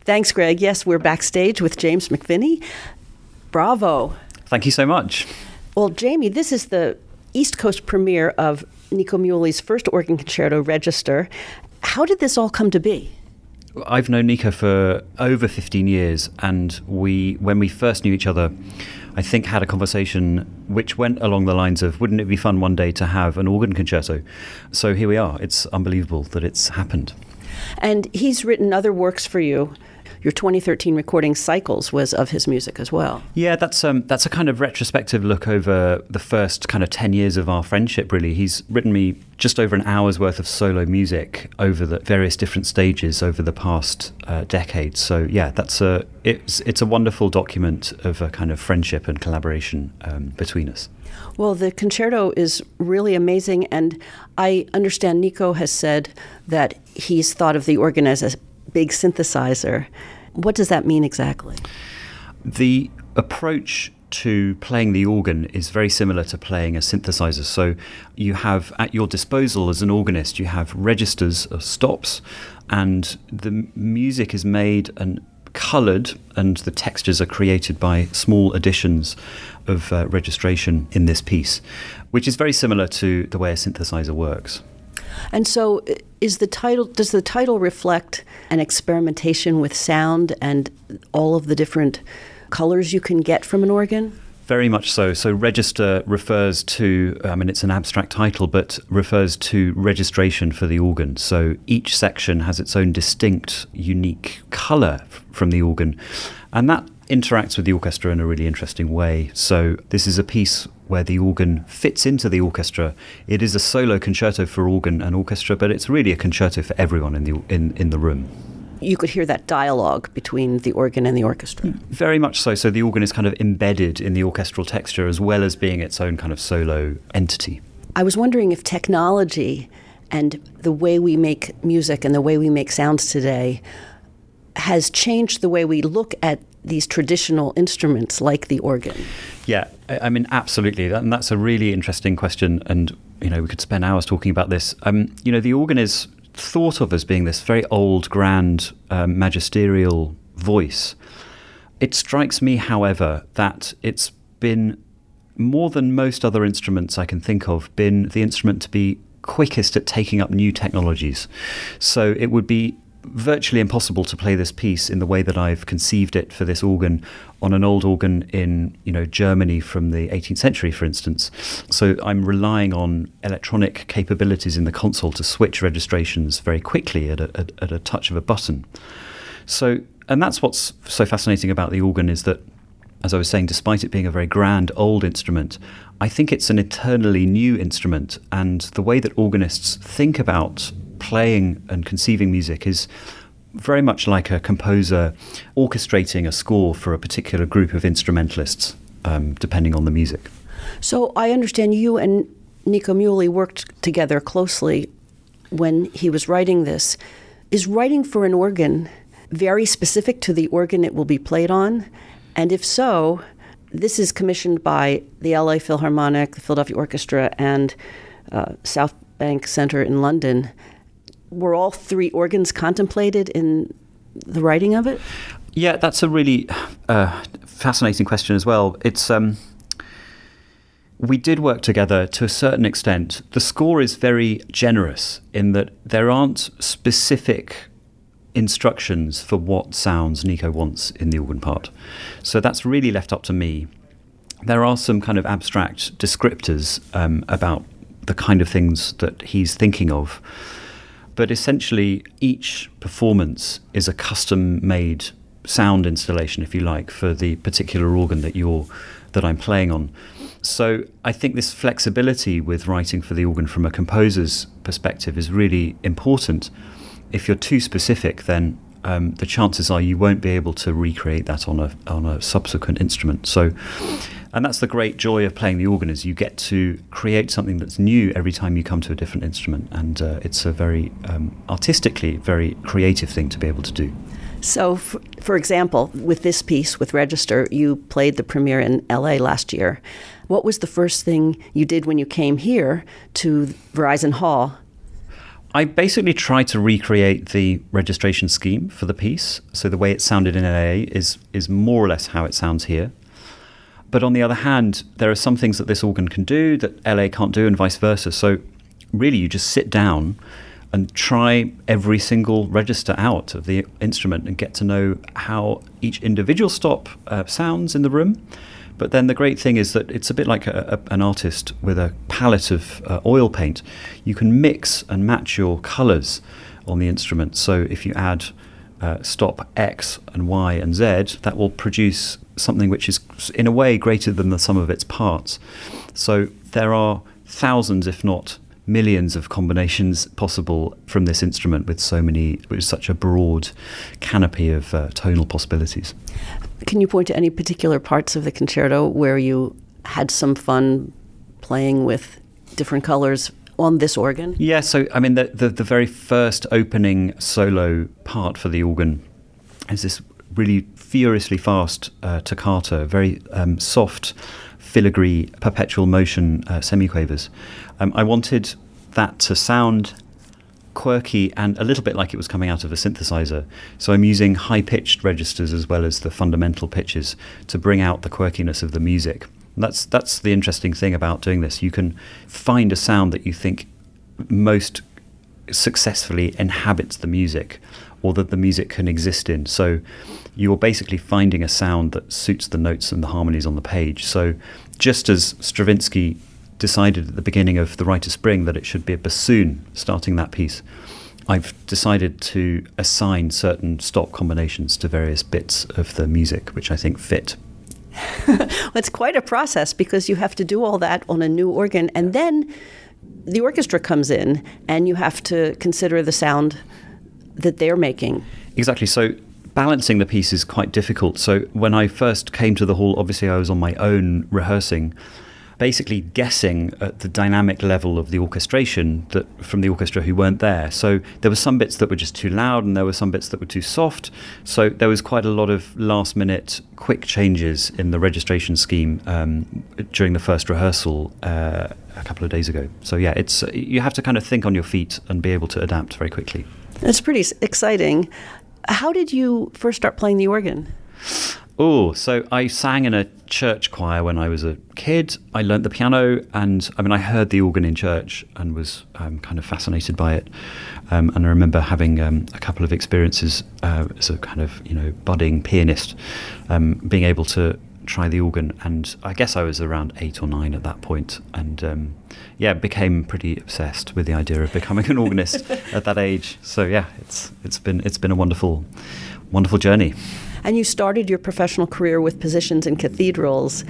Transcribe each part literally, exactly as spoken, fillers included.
Thanks, Greg. Yes, we're backstage with James McVinney. Bravo. Thank you so much. Well, Jamie, this is the East Coast premiere of Nico Muhly's first organ concerto, Register. How did this all come to be? I've known Nico for over fifteen years, and we, when we first knew each other, I think had a conversation which went along the lines of, wouldn't it be fun one day to have an organ concerto? So here we are. It's unbelievable that it's happened. And he's written other works for you. Your twenty thirteen recording, Cycles, was of his music as well. Yeah, that's um, that's a kind of retrospective look over the first kind of ten years of our friendship, really. He's written me just over an hour's worth of solo music over the various different stages over the past uh, decade. So yeah, that's a it's it's a wonderful document of a kind of friendship and collaboration um, between us. Well, the concerto is really amazing, and I understand Nico has said that he's thought of the organ as a big synthesizer. What does that mean exactly? The approach to playing the organ is very similar to playing a synthesizer. So you have at your disposal as an organist, you have registers or stops, and the music is made and coloured, and the textures are created by small additions of uh, registration in this piece, which is very similar to the way a synthesizer works. And so is the title, does the title reflect an experimentation with sound and all of the different colors you can get from an organ? Very much so. So register refers to, I mean, it's an abstract title, but refers to registration for the organ. So each section has its own distinct, unique colour f- from the organ. And that interacts with the orchestra in a really interesting way. So this is a piece where the organ fits into the orchestra. It is a solo concerto for organ and orchestra, but it's really a concerto for everyone in the in, in the room. You could hear that dialogue between the organ and the orchestra. Very much so. So the organ is kind of embedded in the orchestral texture as well as being its own kind of solo entity. I was wondering if technology and the way we make music and the way we make sounds today has changed the way we look at these traditional instruments like the organ. Yeah, I mean, absolutely. That, and that's a really interesting question. And, you know, we could spend hours talking about this. Um, you know, the organ is thought of as being this very old, grand, um, magisterial voice. It strikes me, however, that it's been, more than most other instruments I can think of, been the instrument to be quickest at taking up new technologies. So it would be virtually impossible to play this piece in the way that I've conceived it for this organ on an old organ in, you know, Germany from the eighteenth century, for instance. So I'm relying on electronic capabilities in the console to switch registrations very quickly at a, at, at a touch of a button. So, and that's what's so fascinating about the organ, is that, as I was saying, despite it being a very grand old instrument, I think it's an eternally new instrument, and the way that organists think about playing and conceiving music is very much like a composer orchestrating a score for a particular group of instrumentalists, um, depending on the music. So I understand you and Nico Muhly worked together closely when he was writing this. Is writing for an organ very specific to the organ it will be played on? And if so, this is commissioned by the L A Philharmonic, the Philadelphia Orchestra, and uh, South Bank Center in London. Were all three organs contemplated in the writing of it? Yeah, that's a really uh, fascinating question as well. It's um, we did work together to a certain extent. The score is very generous in that there aren't specific instructions for what sounds Nico wants in the organ part. So that's really left up to me. There are some kind of abstract descriptors um, about the kind of things that he's thinking of. But essentially, each performance is a custom-made sound installation, if you like, for the particular organ that you're that I'm playing on. So I think this flexibility with writing for the organ from a composer's perspective is really important. If you're too specific, then um, the chances are you won't be able to recreate that on a on a subsequent instrument. So. And that's the great joy of playing the organ, is you get to create something that's new every time you come to a different instrument. And uh, it's a very um, artistically very creative thing to be able to do. So, for, for example, with this piece, with Register, you played the premiere in L A last year. What was the first thing you did when you came here to Verizon Hall? I basically tried to recreate the registration scheme for the piece. So the way it sounded in L A is is more or less how it sounds here. But on the other hand, there are some things that this organ can do that L A can't do and vice versa. So really you just sit down and try every single register out of the instrument and get to know how each individual stop uh, sounds in the room. But then the great thing is that it's a bit like a, a, an artist with a palette of uh, oil paint. You can mix and match your colours on the instrument. So if you add uh, stop X and Y and Z, that will produce something which is in a way greater than the sum of its parts. So there are thousands, if not millions, of combinations possible from this instrument with so many, with such a broad canopy of uh, tonal possibilities. Can you point to any particular parts of the concerto where you had some fun playing with different colors on this organ? Yeah, so I mean, the, the, the very first opening solo part for the organ is this really furiously fast uh, toccata, very um, soft, filigree, perpetual motion uh, semiquavers. Um, I wanted that to sound quirky and a little bit like it was coming out of a synthesizer. So I'm using high-pitched registers as well as the fundamental pitches to bring out the quirkiness of the music. And that's that's the interesting thing about doing this. You can find a sound that you think most successfully inhabits the music, or that the music can exist in. So you're basically finding a sound that suits the notes and the harmonies on the page. So just as Stravinsky decided at the beginning of The Rite of Spring that it should be a bassoon starting that piece, I've decided to assign certain stop combinations to various bits of the music, which I think fit. Well, it's quite a process because you have to do all that on a new organ, and then the orchestra comes in and you have to consider the sound that they're making. Exactly. So balancing the piece is quite difficult. So when I first came to the hall, obviously I was on my own rehearsing, basically guessing at the dynamic level of the orchestration that from the orchestra who weren't there. So there were some bits that were just too loud and there were some bits that were too soft. So there was quite a lot of last minute quick changes in the registration scheme um, during the first rehearsal uh, a couple of days ago. So yeah, it's you have to kind of think on your feet and be able to adapt very quickly. That's pretty exciting. How did you first start playing the organ? Oh, so I sang in a church choir when I was a kid. I learnt the piano, and I mean, I heard the organ in church and was um, kind of fascinated by it. Um, and I remember having um, a couple of experiences uh, as a kind of, you know, budding pianist, um, being able to try the organ. And I guess I was around eight or nine at that point, and um, yeah, became pretty obsessed with the idea of becoming an organist at that age. So yeah, it's it's been it's been a wonderful, wonderful journey. And you started your professional career with positions in cathedrals.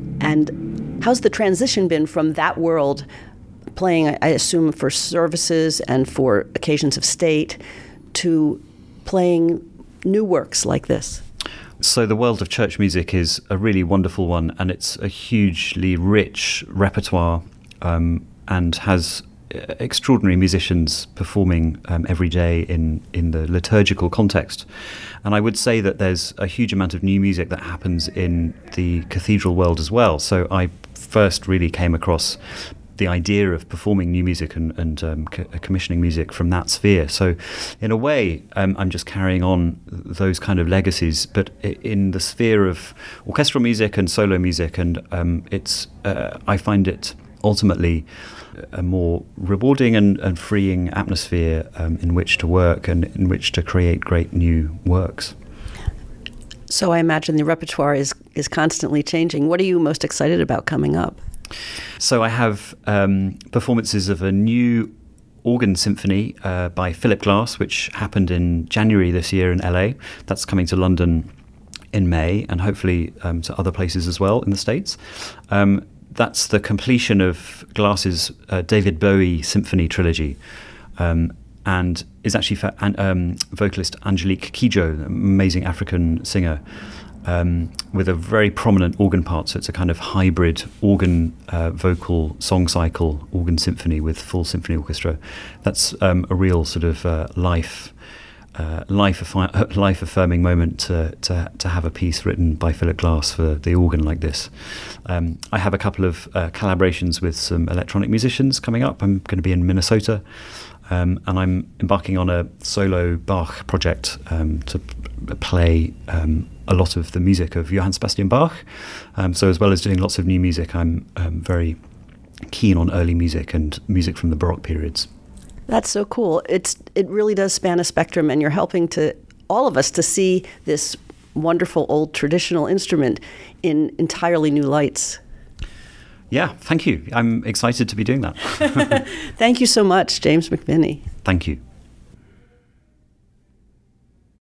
And how's the transition been from that world, playing, I assume, for services and for occasions of state, to playing new works like this? So the world of church music is a really wonderful one, and it's a hugely rich repertoire um, and has extraordinary musicians performing um, every day in, in the liturgical context. And I would say that there's a huge amount of new music that happens in the cathedral world as well. So I first really came across the idea of performing new music and, and um, co- commissioning music from that sphere. So in a way, um, I'm just carrying on those kind of legacies, but in the sphere of orchestral music and solo music. And um, it's uh, I find it ultimately a more rewarding and, and freeing atmosphere um, in which to work and in which to create great new works. So I imagine the repertoire is, is constantly changing. What are you most excited about coming up? So I have um, performances of a new organ symphony uh, by Philip Glass, which happened in January this year in L A. That's coming to London in May, and hopefully um, to other places as well in the States. Um, That's the completion of Glass's uh, David Bowie symphony trilogy, um, and is actually for an, um, vocalist Angelique Kidjo, an amazing African singer, um, with a very prominent organ part. So it's a kind of hybrid organ uh, vocal song cycle organ symphony with full symphony orchestra. That's um, a real sort of uh, life. Uh, life affi- life affirming moment to, to to have a piece written by Philip Glass for the organ like this. Um, I have a couple of uh, collaborations with some electronic musicians coming up. I'm going to be in Minnesota Um, and I'm embarking on a solo Bach project um, to p- play um, a lot of the music of Johann Sebastian Bach. Um, so as well as doing lots of new music, I'm um, very keen on early music and music from the Baroque periods. That's so cool. It's it really does span a spectrum, and you're helping to all of us to see this wonderful old traditional instrument in entirely new lights. Yeah, thank you. I'm excited to be doing that. Thank you so much, James McVinney. Thank you.